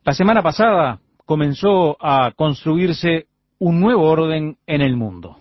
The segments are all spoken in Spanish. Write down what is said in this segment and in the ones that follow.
La semana pasada comenzó a construirse un nuevo orden en el mundo.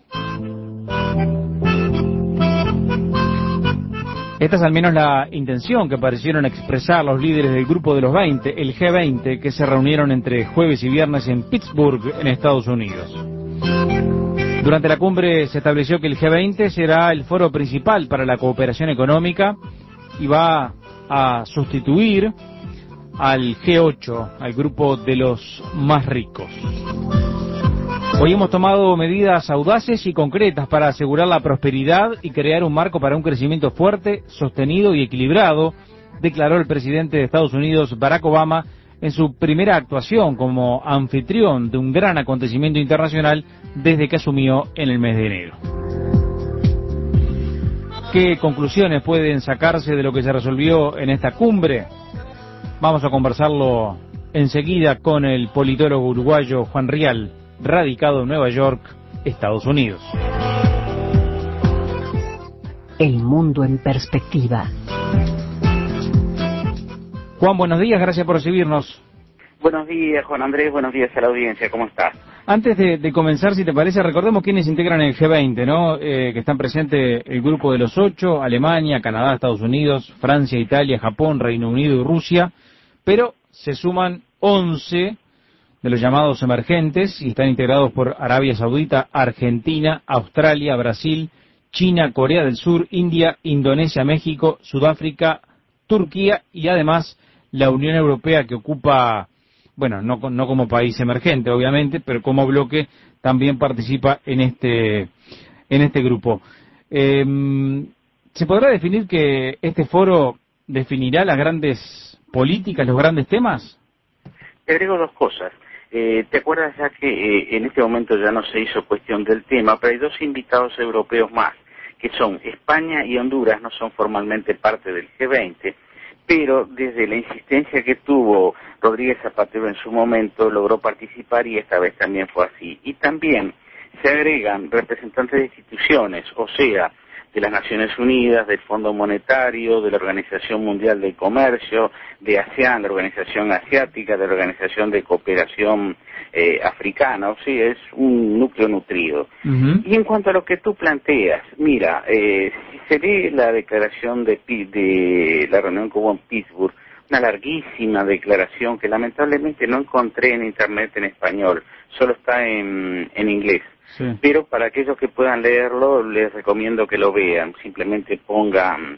Esta es al menos la intención que parecieron expresar los líderes del Grupo de los 20, el G20, que se reunieron entre jueves y viernes en Pittsburgh, en Estados Unidos. Durante la cumbre se estableció que el G20 será el foro principal para la cooperación económica y va a sustituir al G8, al grupo de los más ricos. Hoy hemos tomado medidas audaces y concretas para asegurar la prosperidad y crear un marco para un crecimiento fuerte, sostenido y equilibrado, declaró el presidente de Estados Unidos, Barack Obama, en su primera actuación como anfitrión de un gran acontecimiento internacional desde que asumió en el mes de enero. ¿Qué conclusiones pueden sacarse de lo que se resolvió en esta cumbre? Vamos a conversarlo enseguida con el politólogo uruguayo Juan Rial, radicado en Nueva York, Estados Unidos. El mundo en perspectiva. Juan, buenos días, gracias por recibirnos. Buenos días, Juan Andrés, buenos días a la audiencia, ¿cómo estás? Antes de comenzar, si te parece, recordemos quiénes integran el G20, ¿no? Que están presentes el grupo de los 8, Alemania, Canadá, Estados Unidos, Francia, Italia, Japón, Reino Unido y Rusia, pero se suman 11 de los llamados emergentes y están integrados por Arabia Saudita, Argentina, Australia, Brasil, China, Corea del Sur, India, Indonesia, México, Sudáfrica, Turquía y además la Unión Europea, que ocupa, bueno, no como país emergente obviamente, pero como bloque también participa en este grupo. ¿Se podrá definir que este foro definirá las grandes políticas, los grandes temas? Te agrego dos cosas. ¿Te acuerdas ya que en este momento ya no se hizo cuestión del tema, pero hay dos invitados europeos más, que son España y Honduras, no son formalmente parte del G20, pero desde la insistencia que tuvo Rodríguez Zapatero en su momento, logró participar y esta vez también fue así. Y también se agregan representantes de instituciones, o sea, de las Naciones Unidas, del Fondo Monetario, de la Organización Mundial del Comercio, de ASEAN, la Organización Asiática, de la Organización de Cooperación Africana, o sea, es un núcleo nutrido. Y en cuanto a lo que tú planteas, mira, si se lee la declaración de la reunión que hubo en Pittsburgh, una larguísima declaración que lamentablemente no encontré en internet en español, solo está en inglés. Sí. Pero para aquellos que puedan leerlo, les recomiendo que lo vean. Simplemente pongan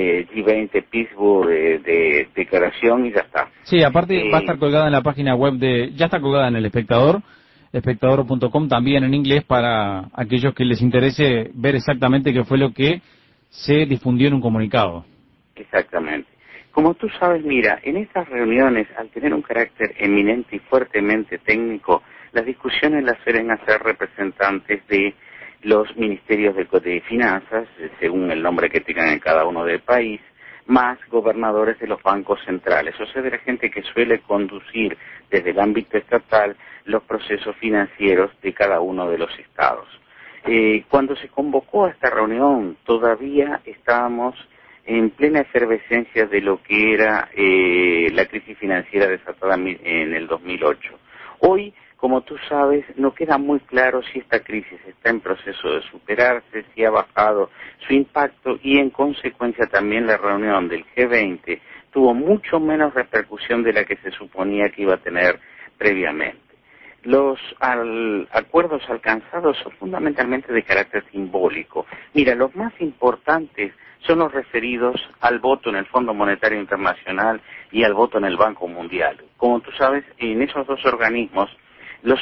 G20 Pittsburgh de declaración y ya está. Sí, aparte va a estar colgada en la página web ya está colgada en el Espectador, espectador.com, también en inglés, para aquellos que les interese ver exactamente qué fue lo que se difundió en un comunicado. Exactamente. Como tú sabes, mira, en estas reuniones, al tener un carácter eminente y fuertemente técnico, las discusiones las suelen hacer representantes de los ministerios de finanzas, según el nombre que tengan en cada uno del país, más gobernadores de los bancos centrales, o sea, de la gente que suele conducir desde el ámbito estatal los procesos financieros de cada uno de los estados. Cuando se convocó a esta reunión, todavía estábamos en plena efervescencia de lo que era la crisis financiera desatada en el 2008. Hoy, como tú sabes, no queda muy claro si esta crisis está en proceso de superarse, si ha bajado su impacto y en consecuencia también la reunión del G20 tuvo mucho menos repercusión de la que se suponía que iba a tener previamente. Los acuerdos alcanzados son fundamentalmente de carácter simbólico. Mira, los más importantes son los referidos al voto en el Fondo Monetario Internacional y al voto en el Banco Mundial. Como tú sabes, en esos dos organismos los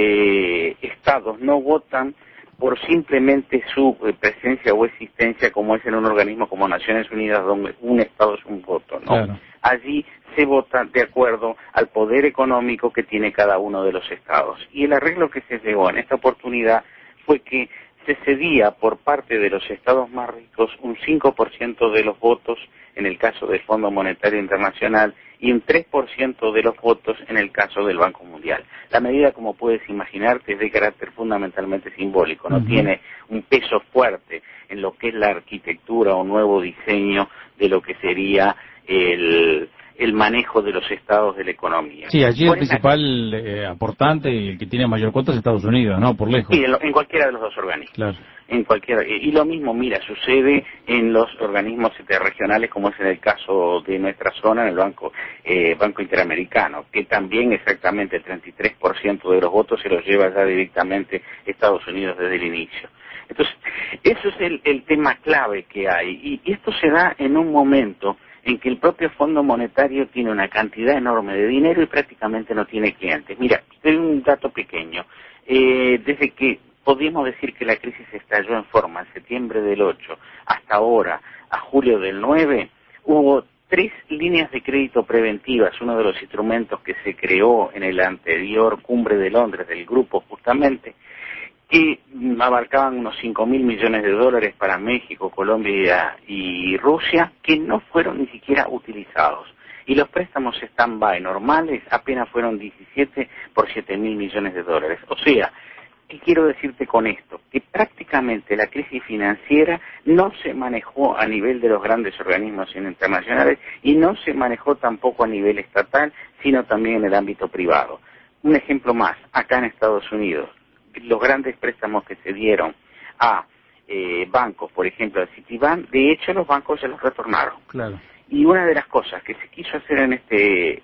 estados no votan por simplemente su presencia o existencia, como es en un organismo como Naciones Unidas, donde un estado es un voto, ¿no? Claro. Allí se vota de acuerdo al poder económico que tiene cada uno de los estados. Y el arreglo que se llegó en esta oportunidad fue que se cedía por parte de los estados más ricos un 5% de los votos en el caso del Fondo Monetario Internacional y un 3% de los votos en el caso del Banco Mundial. La medida, como puedes imaginarte, es de carácter fundamentalmente simbólico, no tiene un peso fuerte en lo que es la arquitectura o nuevo diseño de lo que sería el manejo de los estados de la economía. Sí, allí el principal aportante y el que tiene mayor cuota es Estados Unidos, ¿no? Por lejos. Sí, en cualquiera de los dos organismos. Claro. En cualquiera, y lo mismo, mira, sucede en los organismos regionales, como es en el caso de nuestra zona, en el Banco Interamericano, que también exactamente el 33% de los votos se los lleva ya directamente Estados Unidos desde el inicio. Entonces, eso es el tema clave que hay, y esto se da en un momento en que el propio Fondo Monetario tiene una cantidad enorme de dinero y prácticamente no tiene clientes. Mira, te doy un dato pequeño. Desde que podríamos decir que la crisis estalló en forma en septiembre del 8 hasta ahora, a julio del 9, hubo 3 líneas de crédito preventivas, uno de los instrumentos que se creó en el anterior Cumbre de Londres del grupo justamente, que abarcaban unos 5.000 millones de dólares para México, Colombia y Rusia, que no fueron ni siquiera utilizados. Y los préstamos stand-by normales apenas fueron 17 por 7.000 millones de dólares. O sea, ¿qué quiero decirte con esto? Que prácticamente la crisis financiera no se manejó a nivel de los grandes organismos internacionales y no se manejó tampoco a nivel estatal, sino también en el ámbito privado. Un ejemplo más, acá en Estados Unidos, los grandes préstamos que se dieron a bancos, por ejemplo, al Citibank, de hecho los bancos se los retornaron. Claro. Y una de las cosas que se quiso hacer en este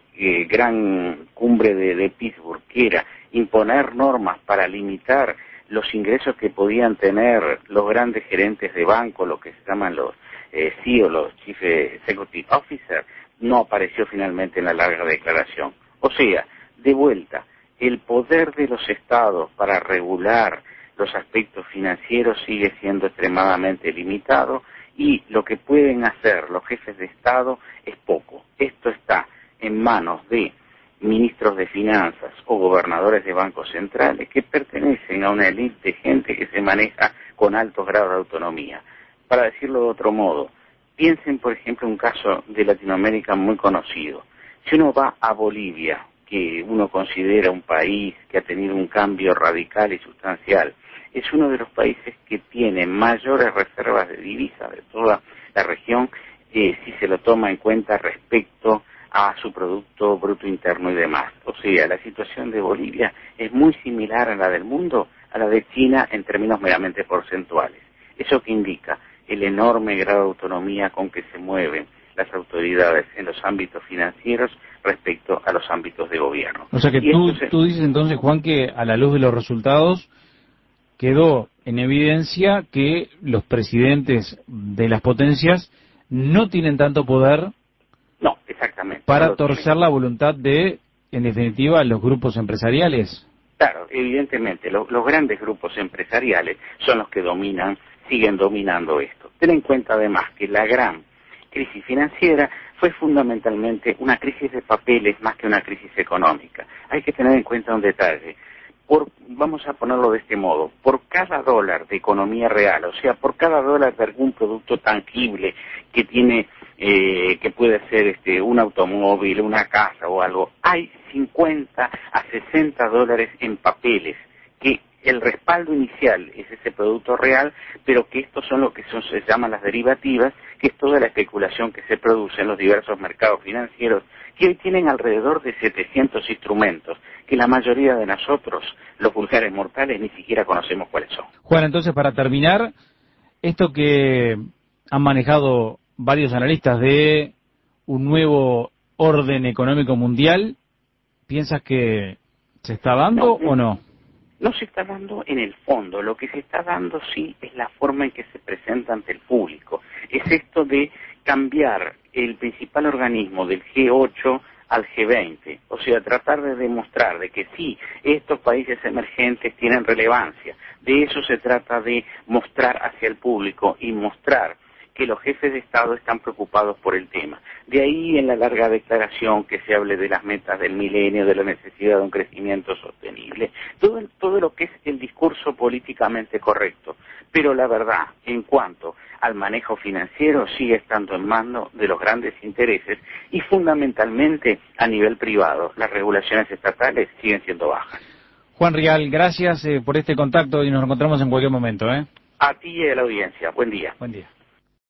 gran cumbre de Pittsburgh, que era imponer normas para limitar los ingresos que podían tener los grandes gerentes de banco, lo que se llaman los CEO, los Chief Executive Officer, no apareció finalmente en la larga declaración. O sea, de vuelta, el poder de los estados para regular los aspectos financieros sigue siendo extremadamente limitado y lo que pueden hacer los jefes de Estado es poco. Esto está en manos de ministros de finanzas o gobernadores de bancos centrales que pertenecen a una élite de gente que se maneja con altos grados de autonomía. Para decirlo de otro modo, piensen por ejemplo un caso de Latinoamérica muy conocido. Si uno va a Bolivia, que uno considera un país que ha tenido un cambio radical y sustancial, es uno de los países que tiene mayores reservas de divisa de toda la región, si se lo toma en cuenta respecto a su Producto Bruto Interno y demás. O sea, la situación de Bolivia es muy similar a la del mundo, a la de China en términos meramente porcentuales. ¿Eso que indica? El enorme grado de autonomía con que se mueven las autoridades en los ámbitos financieros respecto a los ámbitos de gobierno. O sea que tú dices entonces, Juan, que a la luz de los resultados quedó en evidencia que los presidentes de las potencias no tienen tanto poder. No, exactamente. Para no torcer la voluntad de, en definitiva, los grupos empresariales. Claro, evidentemente, los grandes grupos empresariales son los que siguen dominando esto. Ten en cuenta además que la gran crisis financiera fue fundamentalmente una crisis de papeles más que una crisis económica. Hay que tener en cuenta un detalle. Vamos a ponerlo de este modo, por cada dólar de economía real, o sea, por cada dólar de algún producto tangible que tiene, que puede ser un automóvil, una casa o algo, hay 50 a 60 dólares en papeles, que el respaldo inicial es ese producto real, pero que estos son lo que se llaman las derivativas, que es toda la especulación que se produce en los diversos mercados financieros, que hoy tienen alrededor de 700 instrumentos, que la mayoría de nosotros, los vulgares mortales, ni siquiera conocemos cuáles son. Juan, entonces, para terminar, esto que han manejado varios analistas de un nuevo orden económico mundial, ¿piensas que se está dando o no? No se está dando en el fondo, lo que se está dando sí es la forma en que se presenta ante el público. Es esto de cambiar el principal organismo del G8 al G20, o sea, tratar de demostrar de que sí, estos países emergentes tienen relevancia. De eso se trata de mostrar hacia el público y mostrar que los jefes de Estado están preocupados por el tema. De ahí en la larga declaración que se hable de las metas del milenio, de la necesidad de un crecimiento sostenible, todo lo que es el discurso políticamente correcto. Pero la verdad, en cuanto al manejo financiero, sigue estando en manos de los grandes intereses y fundamentalmente a nivel privado. Las regulaciones estatales siguen siendo bajas. Juan Rial, gracias por este contacto y nos encontramos en cualquier momento. A ti y a la audiencia. Buen día. Buen día.